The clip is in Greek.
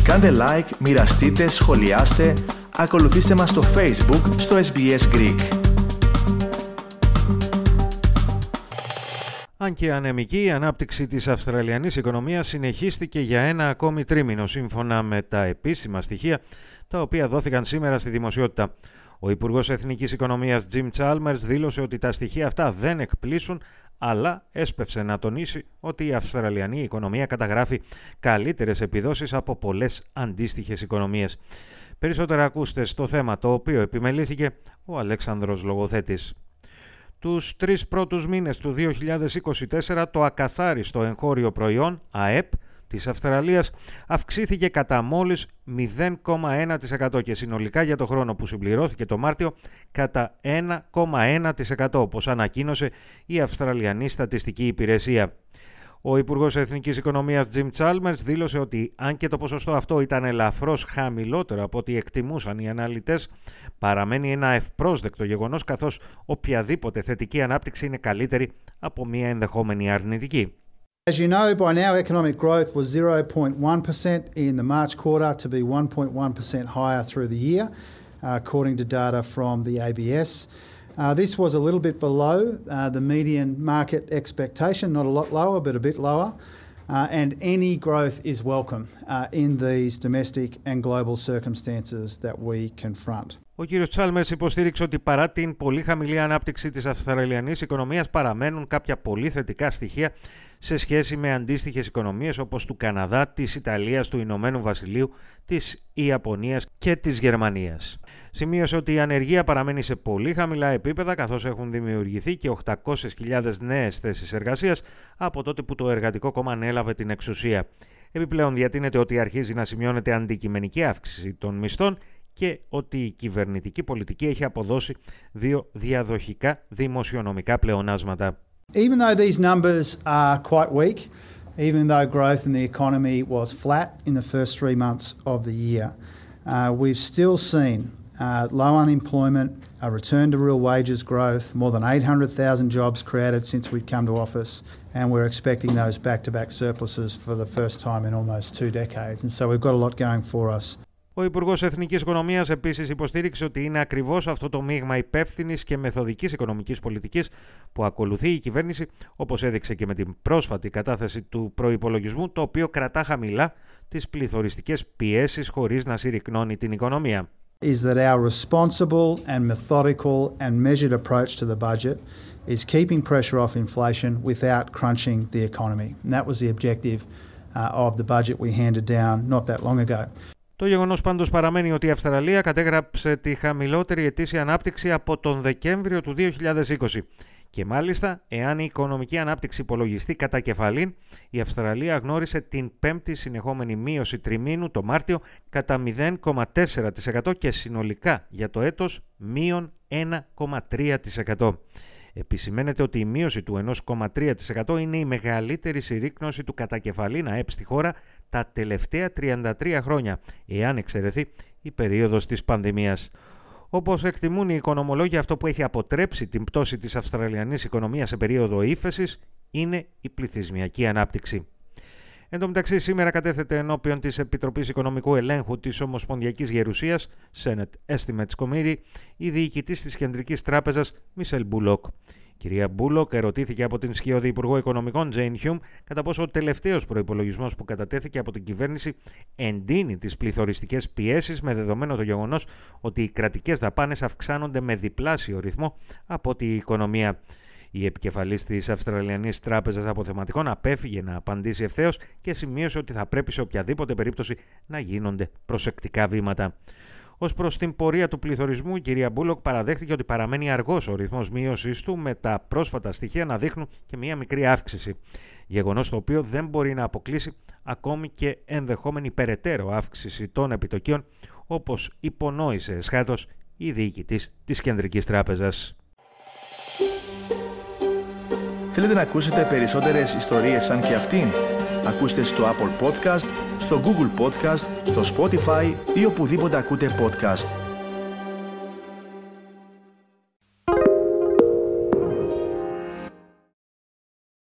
Κάντε like, μοιραστείτε, σχολιάστε, ακολουθήστε μας στο Facebook, στο SBS Greek. Αν και ανεμική, η ανάπτυξη της Αυστραλιανής οικονομίας συνεχίστηκε για ένα ακόμη τρίμηνο, σύμφωνα με τα επίσημα στοιχεία, τα οποία δόθηκαν σήμερα στη δημοσιότητα. Ο Υπουργός Εθνικής Οικονομίας Jim Chalmers δήλωσε ότι τα στοιχεία αυτά δεν εκπλήσουν, αλλά έσπευσε να τονίσει ότι η Αυστραλιανή οικονομία καταγράφει καλύτερες επιδόσεις από πολλές αντίστοιχες οικονομίες. Περισσότερα ακούστε στο θέμα το οποίο επιμελήθηκε ο Αλέξανδρος Λογοθέτης. Τους 3 πρώτους μήνες του 2024 το ακαθάριστο εγχώριο προϊόν, ΑΕΠ, της Αυστραλίας αυξήθηκε κατά μόλις 0,1% και συνολικά για το χρόνο που συμπληρώθηκε το Μάρτιο κατά 1,1%, όπως ανακοίνωσε η Αυστραλιανή Στατιστική Υπηρεσία. Ο Υπουργός Εθνικής Οικονομίας Jim Chalmers δήλωσε ότι αν και το ποσοστό αυτό ήταν ελαφρώς χαμηλότερο από ό,τι εκτιμούσαν οι αναλυτές, παραμένει ένα ευπρόσδεκτο γεγονός, καθώς οποιαδήποτε θετική ανάπτυξη είναι καλύτερη από μια ενδεχόμενη αρνητική. As you know, by now economic growth was 0.1% in the March quarter to be 1.1% higher through the year, according to data from the ABS. This was a little bit below the median market expectation, not a lot lower, but a bit lower. And any growth is welcome in these domestic and global circumstances that we confront. Ο κύριος Chalmers υποστήριξε ότι παρά την πολύ χαμηλή ανάπτυξη της Αυστραλιανής οικονομίας παραμένουν κάποια πολύ θετικά στοιχεία σε σχέση με αντίστοιχες οικονομίες όπως του Καναδά, της Ιταλίας, του Ηνωμένου Βασιλείου, της Ιαπωνίας και της Γερμανίας. Σημείωσε ότι η ανεργία παραμένει σε πολύ χαμηλά επίπεδα, καθώς έχουν δημιουργηθεί και 800.000 νέες θέσεις εργασίας από τότε που το Εργατικό Κόμμα ανέλαβε την εξουσία. Επιπλέον διατείνεται ότι αρχίζει να σημειώνεται αντικειμενική αύξηση των μισθών και ότι η κυβερνητική πολιτική έχει αποδώσει 2 διαδοχικά δημοσιονομικά πλεονάσματα. Even though these numbers are quite weak, even though growth in the economy was flat in the first 3 months of the year, we've still seen low unemployment, a return to real wages growth, more than 800,000 jobs created since we've come to office, and we're expecting those back-to-back surpluses for the first time in almost 2 decades. And so we've got a lot going for us. Ο Υπουργός Εθνικής Οικονομίας επίσης υποστήριξε ότι είναι ακριβώς αυτό το μείγμα υπεύθυνης και μεθοδικής οικονομικής πολιτικής που ακολουθεί η κυβέρνηση, όπως έδειξε και με την πρόσφατη κατάθεση του προϋπολογισμού, το οποίο κρατά χαμηλά τις πληθωριστικές πιέσεις χωρίς να συρρικνώνει την οικονομία. Is that our responsible and methodical and measured approach to the budget is keeping pressure off inflation without crunching the economy. And that was the objective of the budget we handed down not that long ago. Το γεγονός πάντως παραμένει ότι η Αυστραλία κατέγραψε τη χαμηλότερη ετήσια ανάπτυξη από τον Δεκέμβριο του 2020. Και μάλιστα, εάν η οικονομική ανάπτυξη υπολογιστεί κατά κεφαλήν, η Αυστραλία γνώρισε την 5η συνεχόμενη μείωση τριμήνου το Μάρτιο κατά 0,4% και συνολικά για το έτος μείον 1,3%. Επισημαίνεται ότι η μείωση του 1,3% είναι η μεγαλύτερη συρρίκνωση του κατακεφαλήν ΑΕΠ στη χώρα τα τελευταία 33 χρόνια, εάν εξαιρεθεί η περίοδος της πανδημίας. Όπως εκτιμούν οι οικονομολόγοι, αυτό που έχει αποτρέψει την πτώση της Αυστραλιανής οικονομίας σε περίοδο ύφεσης είναι η πληθυσμιακή ανάπτυξη. Εν τω μεταξύ, σήμερα κατέθεται ενώπιον της Επιτροπής Οικονομικού Ελέγχου της Ομοσπονδιακής Γερουσίας, Senate Estimates Committee, η διοικητής της Κεντρικής Τράπεζας, Μισελ Μπούλοκ. Η κυρία Μπούλοκ ερωτήθηκε από την σκιώδη Υπουργό Οικονομικών, Τζέιν Χιούμ, κατά πόσο ο τελευταίος προϋπολογισμός που κατατέθηκε από την κυβέρνηση εντείνει τις πληθωριστικές πιέσεις, με δεδομένο το γεγονός ότι οι κρατικές δαπάνες αυξάνονται με διπλάσιο ρυθμό από τη οικονομία. Η επικεφαλής της Αυστραλιανής Τράπεζας Αποθεματικών απέφυγε να απαντήσει ευθέως και σημείωσε ότι θα πρέπει σε οποιαδήποτε περίπτωση να γίνονται προσεκτικά βήματα. Ως προς την πορεία του πληθωρισμού, η κυρία Μπούλοκ παραδέχτηκε ότι παραμένει αργός ο ρυθμός μείωσης του, με τα πρόσφατα στοιχεία να δείχνουν και μία μικρή αύξηση. Γεγονός το οποίο δεν μπορεί να αποκλείσει ακόμη και ενδεχόμενη περαιτέρω αύξηση των επιτοκίων, όπως υπονόησε εσχάτως η διοικητής της Κεντρικής Τράπεζας. Θέλετε να ακούσετε περισσότερες ιστορίες σαν και αυτήν? Ακούστε στο Apple Podcast, στο Google Podcast, στο Spotify ή οπουδήποτε ακούτε podcast.